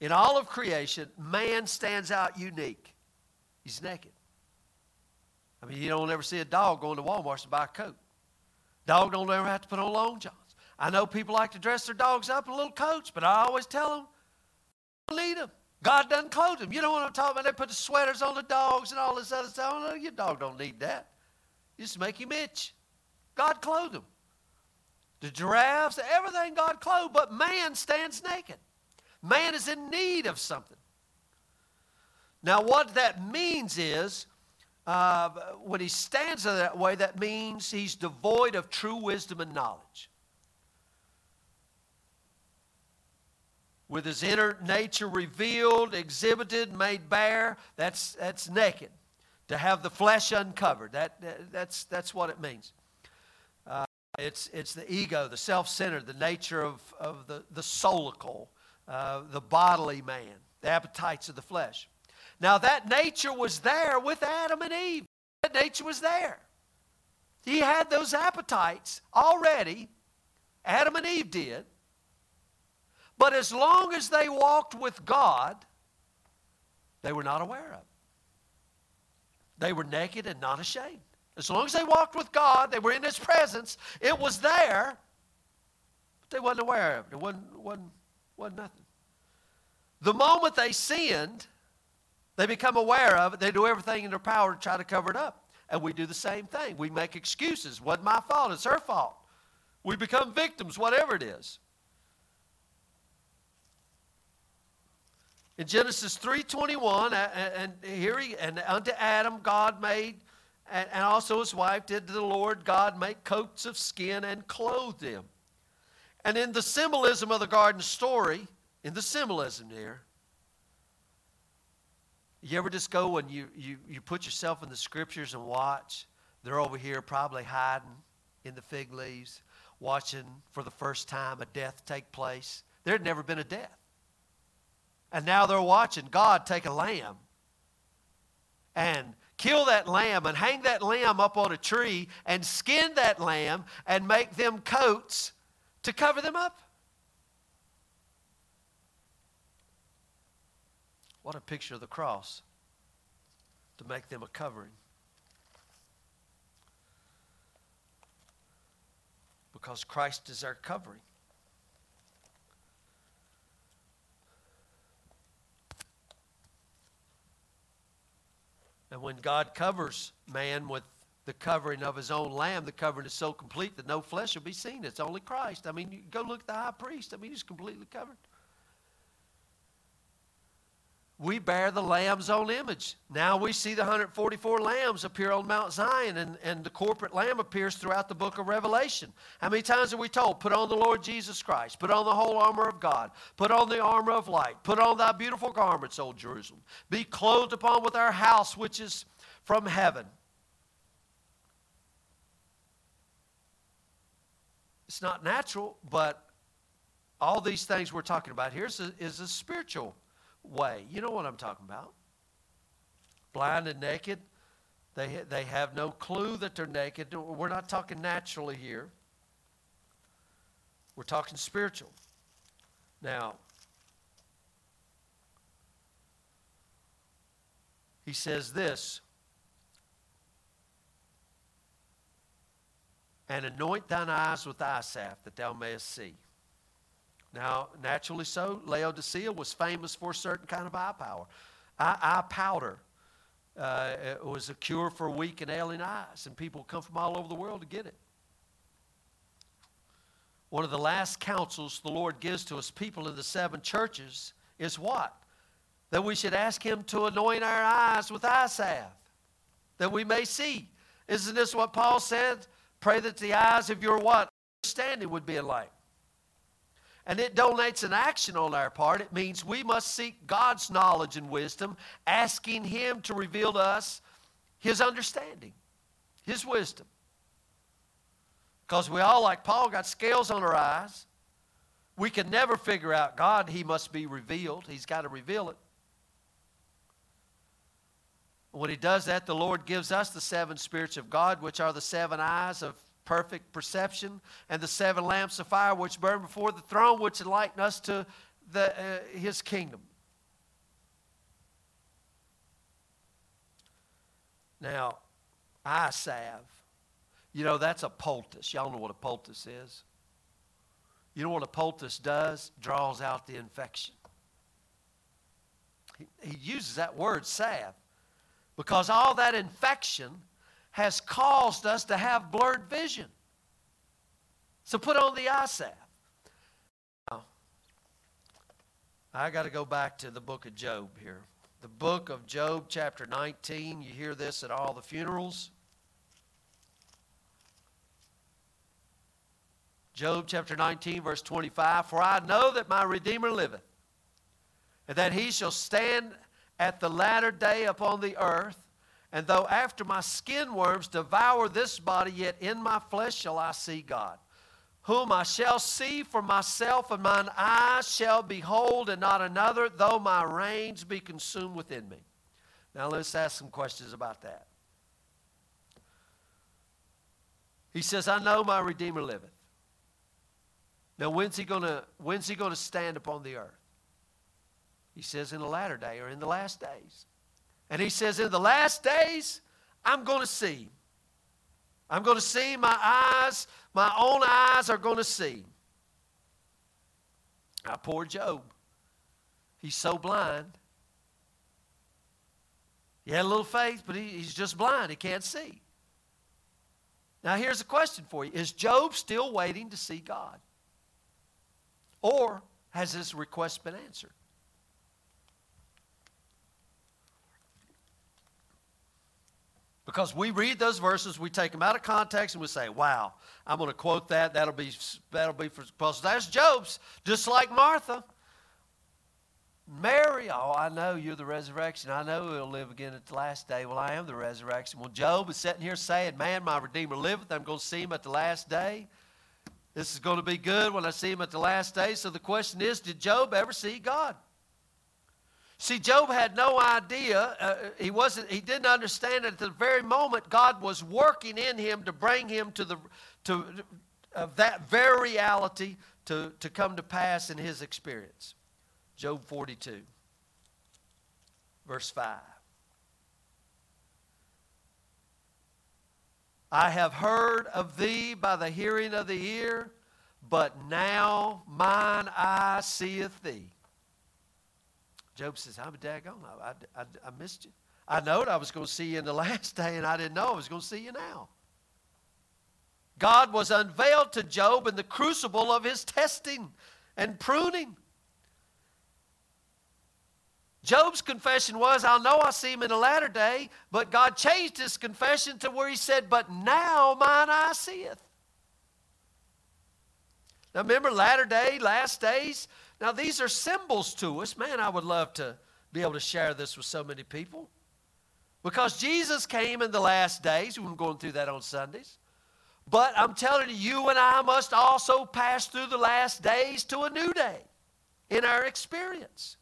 man stands out unique. He's naked. I mean, you don't ever see a dog going to Walmart to buy a coat. Dog don't ever have to put on long johns. I know people like to dress their dogs up in little coats, but I always tell them, you don't need them. God doesn't clothe them. You know what I'm talking about? They put the sweaters on the dogs and all this other stuff. Oh, no, your dog don't need that. You just make him itch. God clothed him. The giraffes, everything God clothed, but man stands naked. Man is in need of something. Now, what that means is, when he stands that way, that means he's devoid of true wisdom and knowledge. With his inner nature revealed, exhibited, made bare, that's naked. To have the flesh uncovered, that's what it means. It's the ego, the self-centered, the nature of the soulical, the bodily man, the appetites of the flesh. Now that nature was there with Adam and Eve. That nature was there. He had those appetites already. Adam and Eve did. But as long as they walked with God, they were not aware of it. They were naked and not ashamed. As long as they walked with God, they were in his presence, it was there, but they wasn't aware of it. It wasn't nothing. The moment they sinned, they become aware of it. They do everything in their power to try to cover it up. And we do the same thing. We make excuses. Wasn't my fault. It's her fault. We become victims, whatever it is. In Genesis 3:21, and unto Adam God made, and also his wife did to the Lord God make coats of skin and clothed them. And in the symbolism of the garden story, in the symbolism here, you ever just go and you put yourself in the scriptures and watch? They're over here probably hiding in the fig leaves, watching for the first time a death take place. There had never been a death. And now they're watching God take a lamb and kill that lamb and hang that lamb up on a tree and skin that lamb and make them coats to cover them up. What a picture of the cross to make them a covering. Because Christ is our covering. And when God covers man with the covering of his own lamb, the covering is so complete that no flesh will be seen. It's only Christ. I mean, you go look at the high priest. I mean, he's completely covered. We bear the Lamb's own image. Now we see the 144 lambs appear on Mount Zion, and the corporate lamb appears throughout the book of Revelation. How many times are we told, put on the Lord Jesus Christ, put on the whole armor of God, put on the armor of light, put on thy beautiful garments, O Jerusalem, be clothed upon with our house which is from heaven. It's not natural, but all these things we're talking about here is a spiritual way. You know what I'm talking about. Blind and naked, they have no clue that they're naked. We're not talking naturally here. We're talking spiritual. Now, he says this, and anoint thine eyes with eye salve that thou mayest see. Now, naturally so, Laodicea was famous for a certain kind of eye power. Eye powder. It was a cure for weak and ailing eyes, and people come from all over the world to get it. One of the last counsels the Lord gives to his people in the 7 churches is what? That we should ask him to anoint our eyes with eye salve, that we may see. Isn't this what Paul said? Pray that the eyes of your what? Understanding would be enlightened. And it donates an action on our part. It means we must seek God's knowledge and wisdom, asking him to reveal to us his understanding, his wisdom. Because we all, like Paul, got scales on our eyes. We can never figure out God. He must be revealed. He's got to reveal it. When he does that, the Lord gives us the 7 spirits of God, which are the 7 eyes of perfect perception, and the 7 lamps of fire which burn before the throne, which enlighten us to his kingdom. Now, eye salve. You know, that's a poultice. Y'all know what a poultice is. You know what a poultice does? Draws out the infection. He uses that word salve because all that infection has caused us to have blurred vision. So put on the eye salve. Now, I got to go back to the book of Job here. The book of Job, chapter 19. You hear this at all the funerals. Job chapter 19, verse 25. For I know that my Redeemer liveth, and that he shall stand at the latter day upon the earth. And though after my skin worms devour this body, yet in my flesh shall I see God, whom I shall see for myself, and mine eyes shall behold, and not another, though my reins be consumed within me. Now let's ask some questions about that. He says, I know my Redeemer liveth. Now when's he going to stand upon the earth? He says in the latter day, or in the last days. And he says, in the last days, I'm going to see. I'm going to see. My eyes, my own eyes are going to see. Now, poor Job. He's so blind. He had a little faith, but he's just blind. He can't see. Now, here's a question for you. Is Job still waiting to see God? Or has his request been answered? Because we read those verses, we take them out of context, and we say, wow, I'm going to quote that. That'll be for, because that's Job's, just like Martha. Mary, oh, I know you're the resurrection. I know he'll live again at the last day. Well, I am the resurrection. Well, Job is sitting here saying, man, my Redeemer liveth. I'm going to see him at the last day. This is going to be good when I see him at the last day. So the question is, did Job ever see God? See, Job had no idea. He didn't understand it at the very moment God was working in him to bring him to that very reality to come to pass in his experience. Job 42, verse 5. I have heard of thee by the hearing of the ear, but now mine eye seeth thee. Job says, I'm a daggone. I missed you. I knowed I was going to see you in the last day, and I didn't know I was going to see you now. God was unveiled to Job in the crucible of his testing and pruning. Job's confession was, I'll know I'll see him in the latter day, but God changed his confession to where he said, but now mine eye seeth. Now remember, latter day, last days. Now these are symbols to us. Man, I would love to be able to share this with so many people. Because Jesus came in the last days. We've been going through that on Sundays. But I'm telling you, you and I must also pass through the last days to a new day in our experience.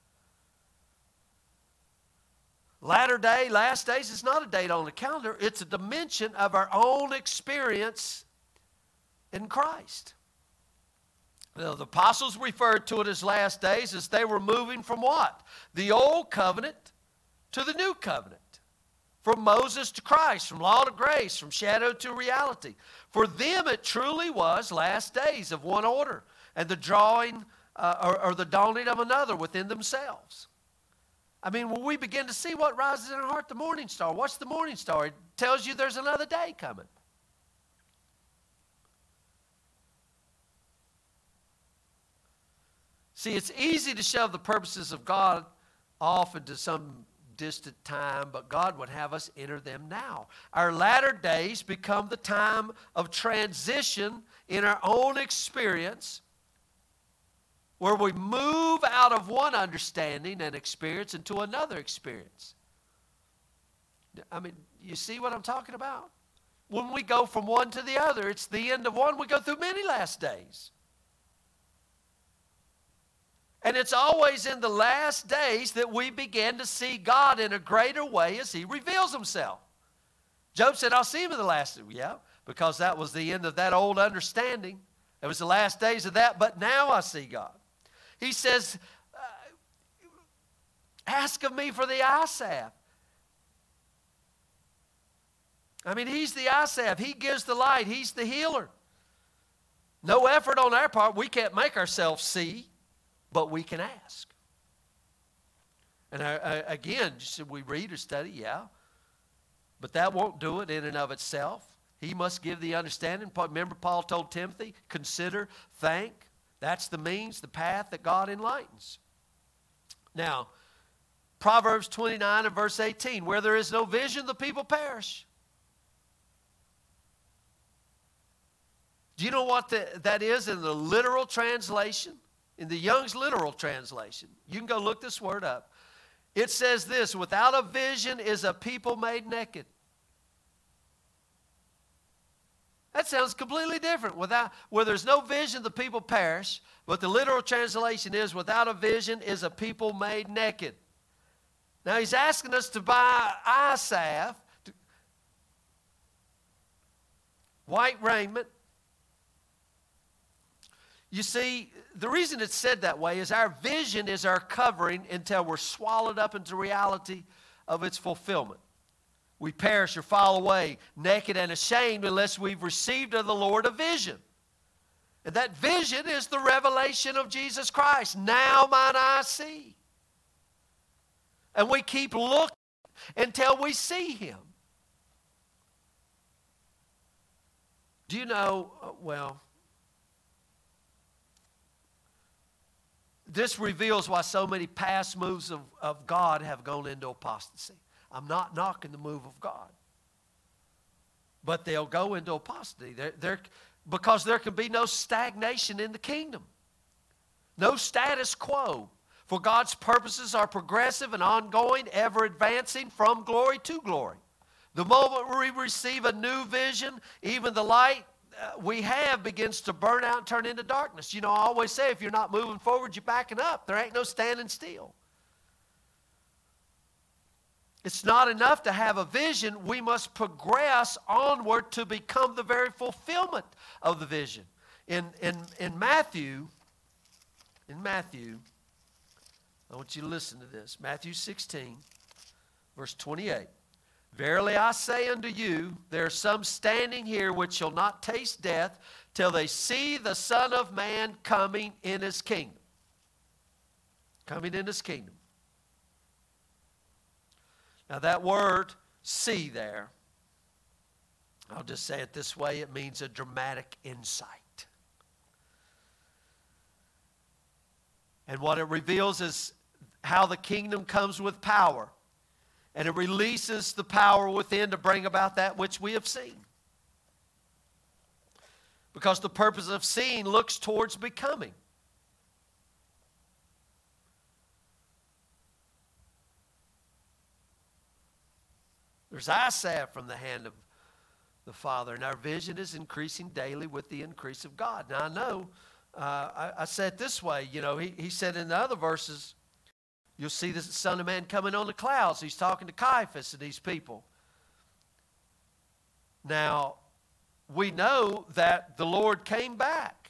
Latter day, last days, is not a date on the calendar. It's a dimension of our own experience in Christ. Now, the apostles referred to it as last days as they were moving from what? The old covenant to the new covenant. From Moses to Christ, from law to grace, from shadow to reality. For them it truly was last days of one order and the drawing or the dawning of another within themselves. I mean, when we begin to see what rises in our heart, the morning star. What's the morning star? It tells you there's another day coming. See, it's easy to shove the purposes of God off into some distant time, but God would have us enter them now. Our latter days become the time of transition in our own experience, where we move out of one understanding and experience into another experience. I mean, you see what I'm talking about? When we go from one to the other, it's the end of one. We go through many last days. And it's always in the last days that we begin to see God in a greater way as he reveals himself. Job said, I'll see him in the last day. Yeah, because that was the end of that old understanding. It was the last days of that, but now I see God. He says, ask of me for the eye salve. I mean, he's the eye salve. He gives the light. He's the healer. No effort on our part. We can't make ourselves see, but we can ask. And again, should we read or study? Yeah. But that won't do it in and of itself. He must give the understanding. Remember, Paul told Timothy, consider, think. That's the means, the path that God enlightens. Now, Proverbs 29 and verse 18, where there is no vision, the people perish. Do you know what that is in the literal translation? In the Young's literal translation. You can go look this word up. It says this, without a vision is a people made naked. That sounds completely different. Where there's no vision, the people perish. But the literal translation is, without a vision is a people made naked. Now he's asking us to buy eye salve, white raiment. You see, the reason it's said that way is our vision is our covering until we're swallowed up into reality of its fulfillment. We perish or fall away naked and ashamed unless we've received of the Lord a vision. And that vision is the revelation of Jesus Christ. Now mine eyes see. And we keep looking until we see him. Do you know, this reveals why so many past moves of God have gone into apostasy. I'm not knocking the move of God. but they'll go into apostasy. Because there can be no stagnation in the kingdom. No status quo. For God's purposes are progressive and ongoing, ever advancing from glory to glory. The moment we receive a new vision, even the light we have begins to burn out and turn into darkness. You know, I always say if you're not moving forward, you're backing up. There ain't no standing still. It's not enough to have a vision. We must progress onward to become the very fulfillment of the vision. In Matthew, I want you to listen to this. Matthew 16, verse 28. Verily I say unto you, there are some standing here which shall not taste death till they see the Son of Man coming in his kingdom. Coming in his kingdom. Now that word, see there, I'll just say it this way, it means a dramatic insight. And what it reveals is how the kingdom comes with power. And it releases the power within to bring about that which we have seen. Because the purpose of seeing looks towards becoming. There's eyesight from the hand of the Father, and our vision is increasing daily with the increase of God. Now I know, I said it this way, you know, he said in the other verses, you'll see the Son of Man coming on the clouds. He's talking to Caiaphas and these people. Now, we know that the Lord came back.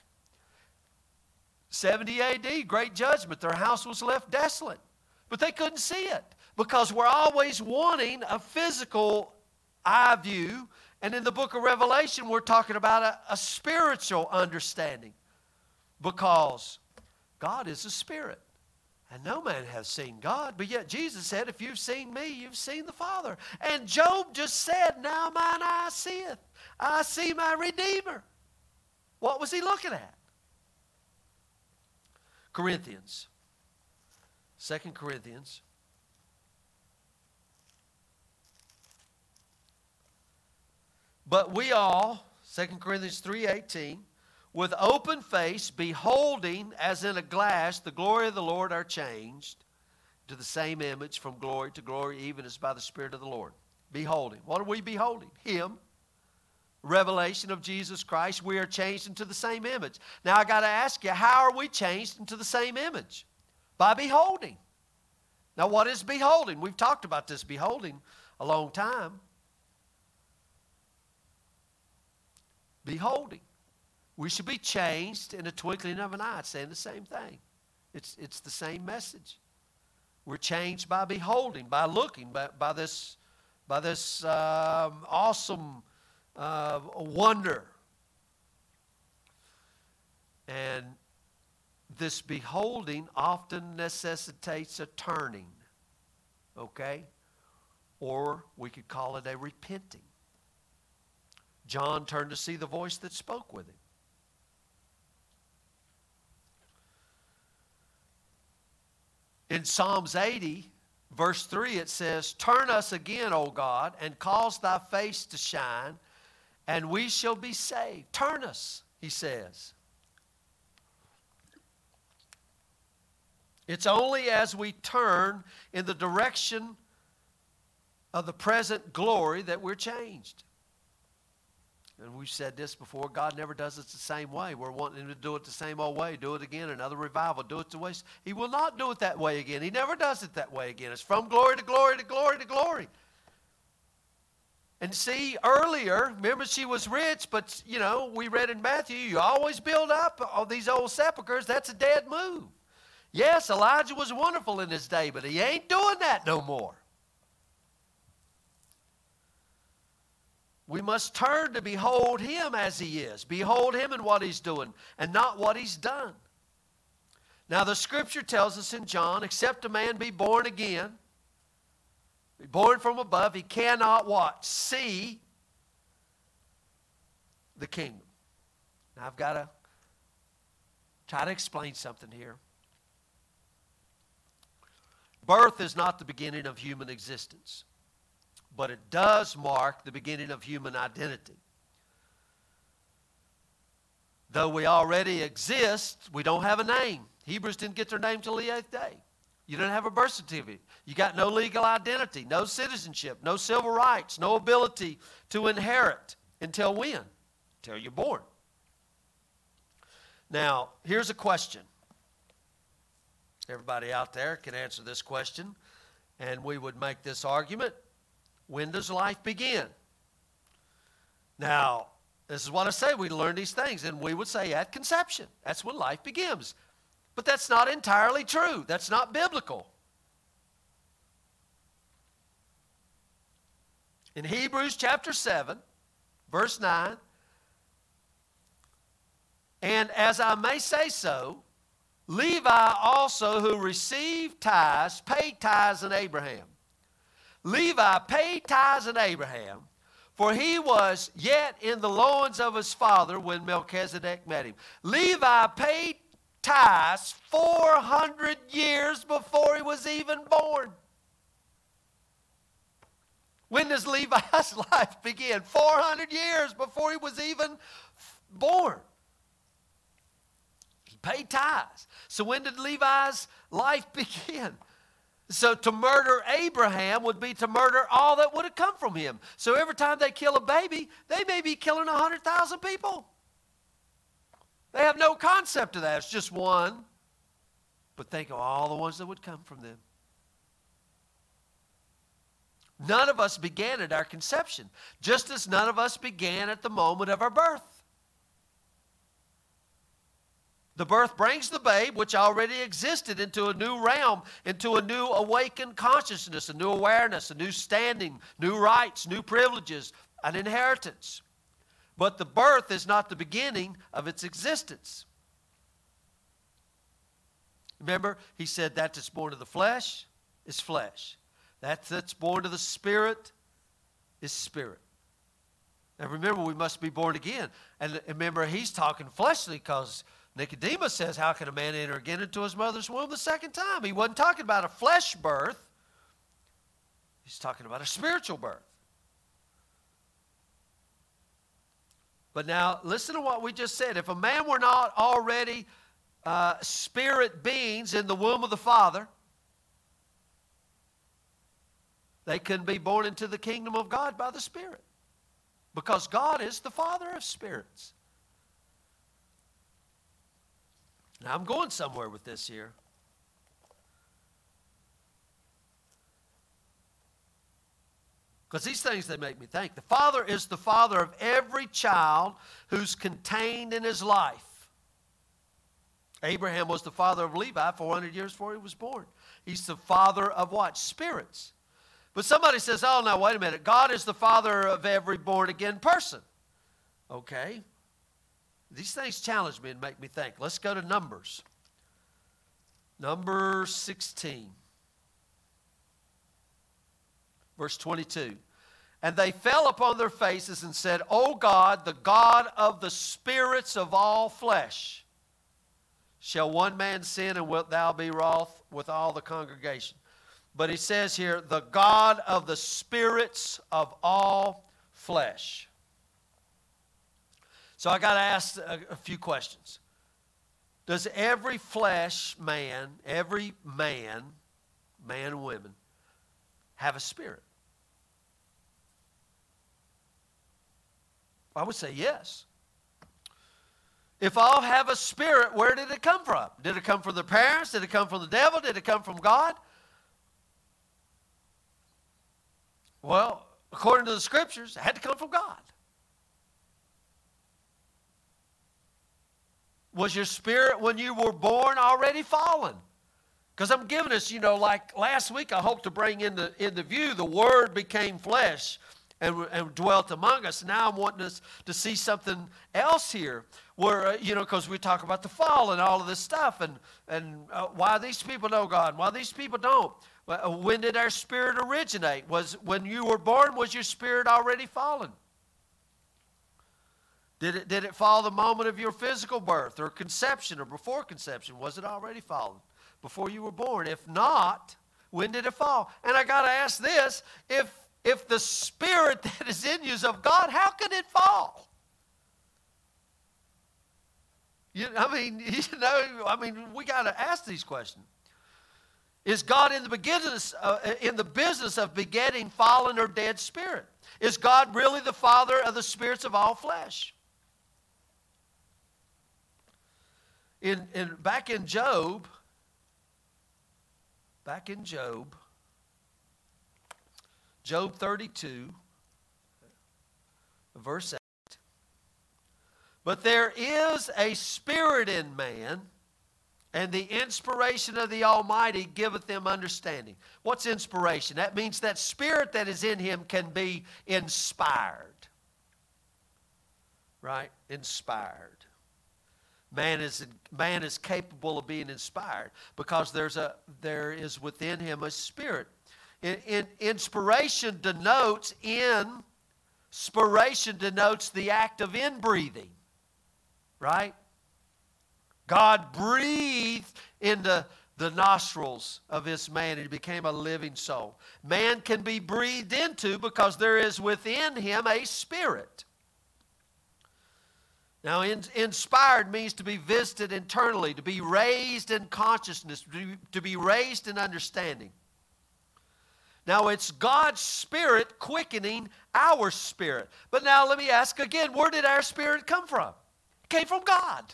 70 A.D., great judgment. Their house was left desolate. But they couldn't see it because we're always wanting a physical eye view. And in the book of Revelation, we're talking about a spiritual understanding because God is a spirit. And no man has seen God, but yet Jesus said, if you've seen me, you've seen the Father. And Job just said, now mine eye seeth. I see my Redeemer. What was he looking at? Corinthians. 2 Corinthians. But we all, 2 Corinthians 3:18, with open face, beholding as in a glass the glory of the Lord, are changed to the same image from glory to glory, even as by the Spirit of the Lord. Beholding. What are we beholding? Him. Revelation of Jesus Christ. We are changed into the same image. Now I got to ask you, how are we changed into the same image? By beholding. Now what is beholding? We've talked about this beholding a long time. Beholding. We should be changed in a twinkling of an eye. It's saying the same thing. It's the same message. We're changed by beholding, by looking, by this awesome wonder. And this beholding often necessitates a turning, okay? Or we could call it a repenting. John turned to see the voice that spoke with him. In Psalms 80, verse 3, it says, turn us again, O God, and cause thy face to shine, and we shall be saved. Turn us, he says. It's only as we turn in the direction of the present glory that we're changed. And we've said this before, God never does it the same way. We're wanting him to do it the same old way. Do it again, another revival. Do it the way. He will not do it that way again. He never does it that way again. It's from glory to glory to glory to glory. And see, earlier, remember she was rich, but, you know, we read in Matthew, you always build up all these old sepulchres. That's a dead move. Yes, Elijah was wonderful in his day, but he ain't doing that no more. We must turn to behold him as he is. Behold him and what he's doing and not what he's done. Now the scripture tells us in John, except a man be born again, be born from above, he cannot what? See the kingdom. Now I've got to try to explain something here. Birth is not the beginning of human existence. but it does mark the beginning of human identity. Though we already exist, we don't have a name. Hebrews didn't get their name till the 8th day. You don't have a birth certificate. You got no legal identity, no citizenship, no civil rights, no ability to inherit until when? Until you're born. Now, here's a question. Everybody out there can answer this question, and we would make this argument. When does life begin? Now, this is what I say. We learn these things, and we would say at conception. That's when life begins. But that's not entirely true. That's not biblical. In Hebrews chapter 7, verse 9, and as I may say so, Levi also, who received tithes, paid tithes in Abraham. Levi paid tithes in Abraham, for he was yet in the loins of his father when Melchizedek met him. Levi paid tithes 400 years before he was even born. When does Levi's life begin? 400 years before he was even born. He paid tithes. So when did Levi's life begin? So to murder Abraham would be to murder all that would have come from him. So every time they kill a baby, they may be killing 100,000 people. They have no concept of that. It's just one. But think of all the ones that would come from them. None of us began at our conception, just as none of us began at the moment of our birth. The birth brings the babe, which already existed, into a new realm, into a new awakened consciousness, a new awareness, a new standing, new rights, new privileges, an inheritance. But the birth is not the beginning of its existence. Remember, he said that that's born of the flesh is flesh. That that's born of the spirit is spirit. Now remember, we must be born again. And remember, he's talking fleshly because Nicodemus says, how can a man enter again into his mother's womb the second time? He wasn't talking about a flesh birth. He's talking about a spiritual birth. But now, listen to what we just said. If a man were not already spirit beings in the womb of the Father, they couldn't be born into the kingdom of God by the Spirit. Because God is the Father of spirits. Now, I'm going somewhere with this here. Because these things, they make me think. The Father is the Father of every child who's contained in his life. Abraham was the father of Levi 400 years before he was born. He's the father of what? Spirits. But somebody says, oh, now, wait a minute. God is the Father of every born-again person. Okay. These things challenge me and make me think. Let's go to Numbers. Number 16. Verse 22. And they fell upon their faces and said, O God, the God of the spirits of all flesh, shall one man sin, and wilt thou be wroth with all the congregation? But he says here, the God of the spirits of all flesh. So I got to ask a few questions. Does every flesh man, every man and women, have a spirit? I would say yes. If all have a spirit, where did it come from? Did it come from their parents? Did it come from the devil? Did it come from God? Well, according to the Scriptures, it had to come from God. Was your spirit when you were born already fallen? Because I'm giving us, like last week, I hope to bring into view the Word became flesh and dwelt among us. Now I'm wanting us to see something else here where, because we talk about the fall and all of this stuff and why these people know God and why these people don't. When did our spirit originate? Was when you were born, was your spirit already fallen? Did it fall the moment of your physical birth or conception or before conception? Was it already fallen before you were born? If not, when did it fall? And I got to ask this, if the Spirit that is in you is of God, how can it fall? We got to ask these questions. Is God in the business of begetting fallen or dead spirit? Is God really the Father of the spirits of all flesh? Back in Job, Job 32, verse 8. But there is a spirit in man, and the inspiration of the Almighty giveth them understanding. What's inspiration? That means that spirit that is in him can be inspired. Right? Inspired. Man is capable of being inspired because there is within him a spirit. Inspiration denotes the act of inbreathing. Right? God breathed into the nostrils of this man and he became a living soul. Man can be breathed into because there is within him a spirit. Now, inspired means to be visited internally, to be raised in consciousness, to be raised in understanding. Now, it's God's Spirit quickening our spirit. But now let me ask again, where did our spirit come from? It came from God.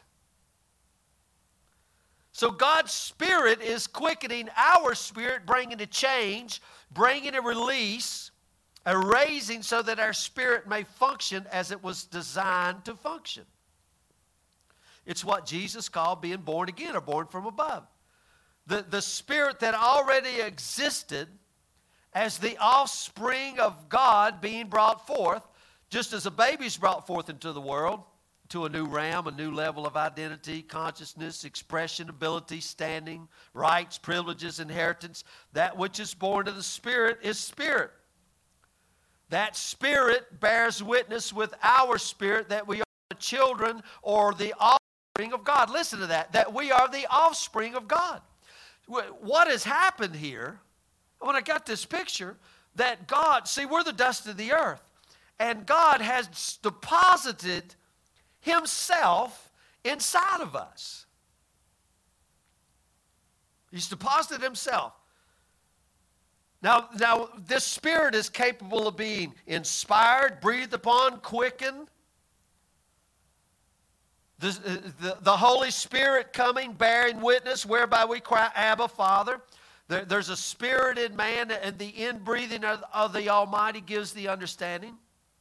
So God's Spirit is quickening our spirit, bringing a change, bringing a release, a raising so that our spirit may function as it was designed to function. It's what Jesus called being born again or born from above. The spirit that already existed as the offspring of God being brought forth, just as a baby's brought forth into the world, to a new realm, a new level of identity, consciousness, expression, ability, standing, rights, privileges, inheritance. That which is born of the Spirit is spirit. That spirit bears witness with our spirit that we are the children or the offspring of God. Listen to that we are the offspring of God. What has happened here, when I got this picture, that God, see, we're the dust of the earth, and God has deposited Himself inside of us. He's deposited Himself. Now, this Spirit is capable of being inspired, breathed upon, quickened. The Holy Spirit coming, bearing witness, whereby we cry, Abba, Father. There's a spirit in man, and the inbreathing of the Almighty gives the understanding.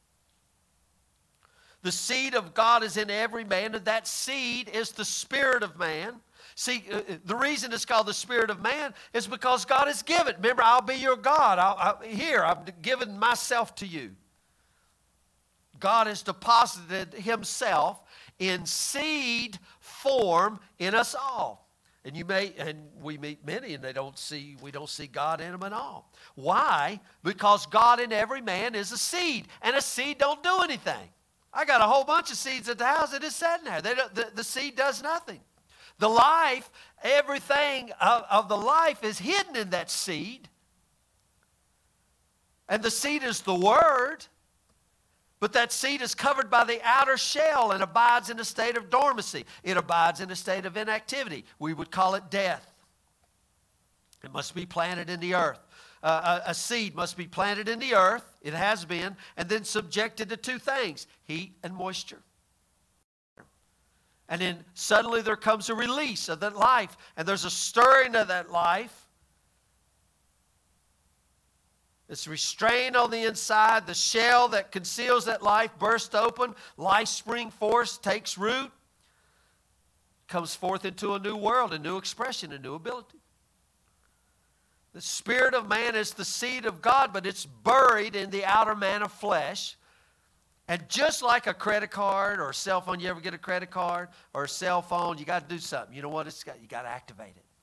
The seed of God is in every man, and that seed is the spirit of man. See, the reason it's called the spirit of man is because God has given. Remember, I'll be your God. I've given myself to you. God has deposited Himself in seed form in us all. And we meet many, and we don't see God in them at all. Why? Because God in every man is a seed, and a seed don't do anything. I got a whole bunch of seeds at the house that is sitting there. The seed does nothing. The life, everything of the life is hidden in that seed. And the seed is the Word. But that seed is covered by the outer shell and abides in a state of dormancy. It abides in a state of inactivity. We would call it death. It must be planted in the earth. A seed must be planted in the earth, it has been, and then subjected to two things, heat and moisture. And then suddenly there comes a release of that life, and there's a stirring of that life. It's restrained on the inside. The shell that conceals that life bursts open. Life spring force takes root, comes forth into a new world, a new expression, a new ability. The spirit of man is the seed of God, but it's buried in the outer man of flesh. And just like a credit card or a cell phone, you ever get a credit card or a cell phone, you got to do something. You know what? You got to activate it.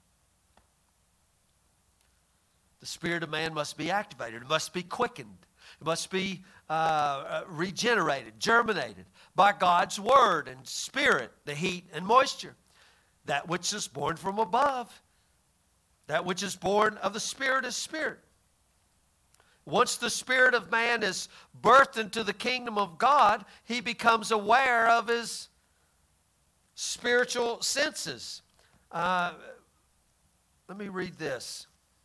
The spirit of man must be activated. It must be quickened. It must be regenerated, germinated by God's word and spirit, the heat and moisture. That which is born from above. That which is born of the Spirit is spirit. Once the spirit of man is birthed into the kingdom of God, he becomes aware of his spiritual senses. Let me read this.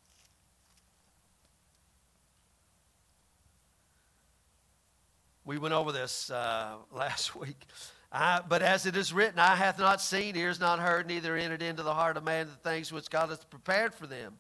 We went over this last week. But as it is written, eye hath not seen, ears not heard, neither entered into the heart of man the things which God hath prepared for them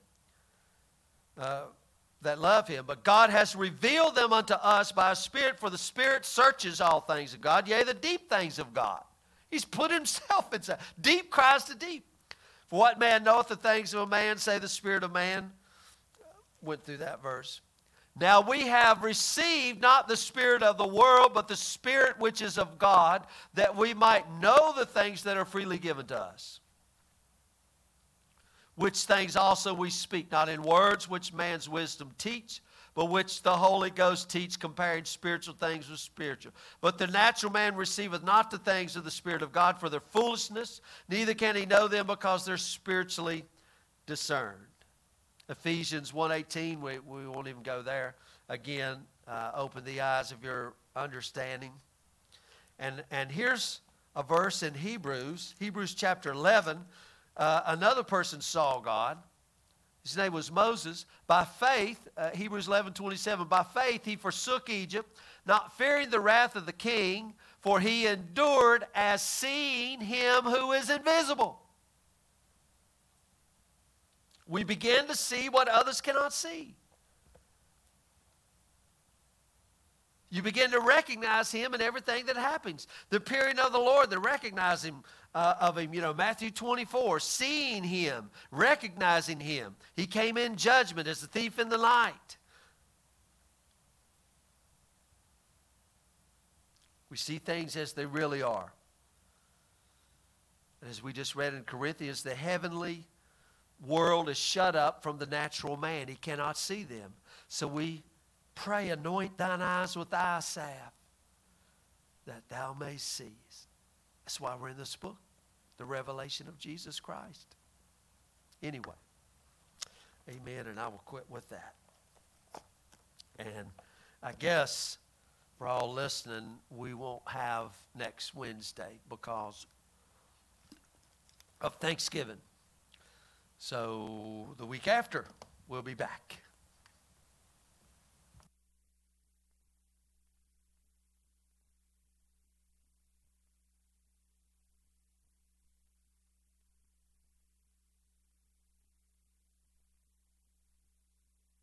that love him. But God has revealed them unto us by a Spirit, for the Spirit searches all things of God, yea, the deep things of God. He's put himself inside. Deep cries to deep. For what man knoweth the things of a man, say the Spirit of man. Went through that verse. Now we have received not the spirit of the world, but the Spirit which is of God, that we might know the things that are freely given to us. Which things also we speak, not in words which man's wisdom teach, but which the Holy Ghost teach, comparing spiritual things with spiritual. But the natural man receiveth not the things of the Spirit of God for their foolishness, neither can he know them because they're spiritually discerned. Ephesians 1:18, we won't even go there. Again, open the eyes of your understanding. And here's a verse in Hebrews chapter 11. Another person saw God. His name was Moses. By faith, Hebrews 11:27, by faith he forsook Egypt, not fearing the wrath of the king, for he endured as seeing him who is invisible. We begin to see what others cannot see. You begin to recognize him in everything that happens. The appearing of the Lord, the recognizing of him, Matthew 24, seeing him, recognizing him. He came in judgment as a thief in the night. We see things as they really are. And as we just read in Corinthians, the heavenly world is shut up from the natural man. He cannot see them. So we pray, anoint thine eyes with eye salve, that thou mayst see. That's why we're in this book, the revelation of Jesus Christ. Anyway, amen, and I will quit with that. And I guess for all listening, we won't have next Wednesday because of Thanksgiving. So the week after, we'll be back.